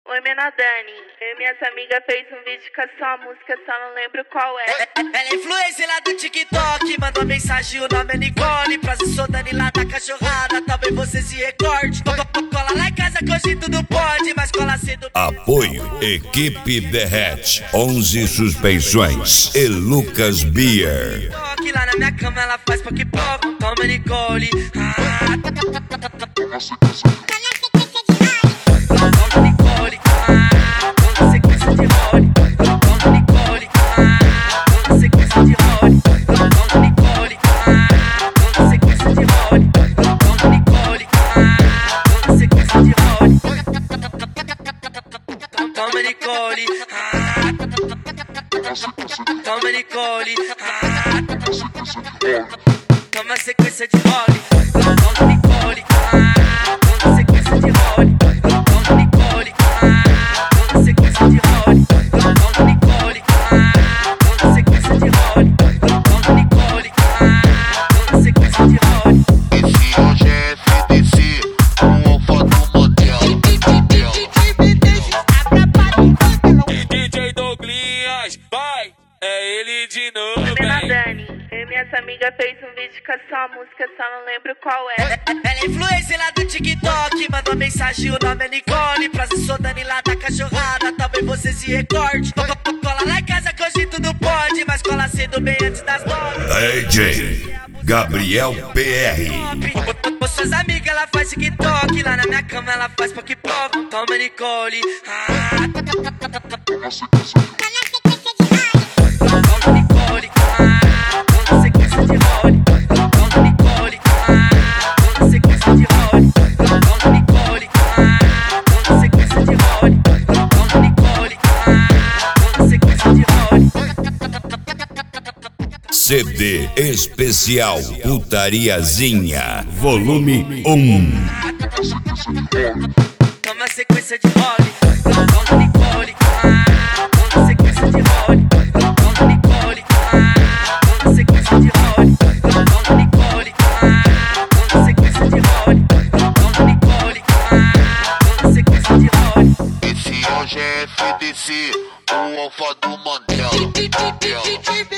Oi, menor Dani. Eu e minhas amigas fez um vídeo com a sua música, só não lembro qual é. Ela é influencer lá do TikTok, mandou mensagem, o nome é Nicole. Prazer, sou Dani lá da cachorrada, talvez você se recorde. Cola lá em casa que hoje tudo pode, mas cola cedo. Apoio Equipe Derrete, 11 suspensões e Lucas Beer. Lá na minha cama ela faz poc-poc, toma Nicole. Toma Nicole, toma Nicole, toma sequência de role, toma Nicole, toma sequência de role, toma Nicole, toma sequência de role, toma Nicole, toma sequência de role, toma Nicole, toma sequência de role. Esse hoje é FDC, o alfa do modelo. DJ Douglinhas, vai, é ele de novo, Oi, menor hein? Dani. Eu e minhas amigas fez um vídeo com a sua música, só não lembro qual é. Ela é influencer lá do TikTok, mandou mensagem, o nome é Nicole. Prazer, sou Dani lá da cachorrada, talvez você se recorde. Cola lá em casa que hoje tudo pode, mas cola cedo bem antes das 9. DJ Gabriel PR. Com suas amigas ela faz TikTok, lá na minha cama ela faz poc-poc, toma Nicole. Toma Nicole, toma sequência de role, toma Nicole, toma sequência de role, toma Nicole, toma sequência de role, toma Nicole, toma sequência de role. CD especial Putariazinha, volume 1. Toma sequência de role, toma Nicole, toma sequência de role, toma Nicole, toma sequência de role, toma Nicole, toma sequência de role, toma Nicole, toma sequência de role. Esse hoje é FDC, o alfa do modelo.